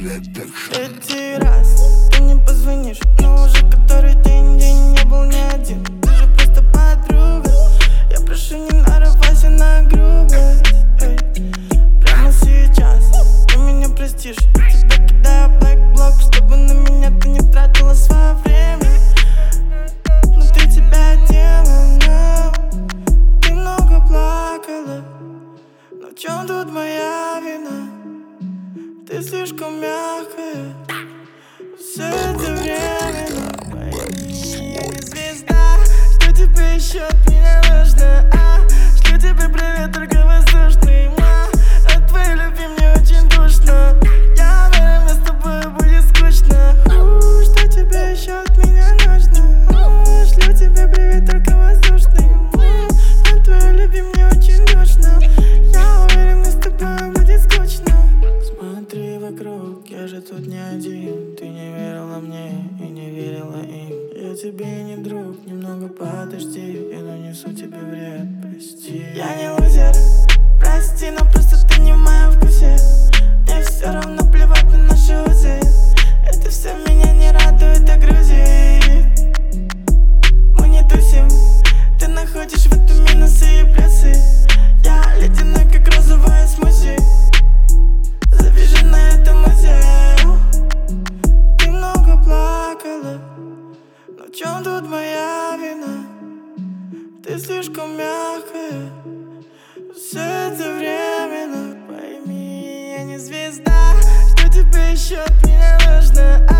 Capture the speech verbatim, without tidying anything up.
Третий раз ты не позвонишь, но уже который день, день не был ни один. Ты же просто подруга. Я прошу, не нарывайся на грубость, эй. Прямо сейчас ты меня простишь. Я тебе кидаю блэк-блок, чтобы на меня ты не тратила свое время. Внутри тебя демона. Ты много плакала, но в чем тут моя вина? Ты слишком мягкая. Все это время, пойми, я не звезда. Что тебе еще от меня нужно, а? Шлю тебе привет, только воздушный, ма. От твоей любви мне очень душно. Я уверен, с тобой будет скучно. У, что тебе еще от меня нужно, а? Шлю тебе привет, только воздушный, ма. От твоей любви мне очень душно. Я уверен, с тобой будет скучно. Смотри вокруг, я же тут не один. Ты не верила мне и не верила им. Я тебе не друг, немного подожди. Я нанесу тебе вред, прости. Я не лузер, прости, но просто ты не в моем вкусе. Мне все равно плевать на наши узы. Это все меня не радует, а грузит. Мы не тусим, ты находишь в этом минусы и плюсы. Я ледяной, как розовая смузи. Завяжи на этом узел. Ты много плакала, но в чем тут моя вина? Ты слишком мягкая. Все это временно, пойми, я не звезда. Что тебе еще от меня нужно,